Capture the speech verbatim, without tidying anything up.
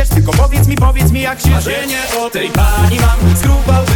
wiesz, tylko powiedz mi, powiedz mi jak się. Marzenie o tej pani mam, skruba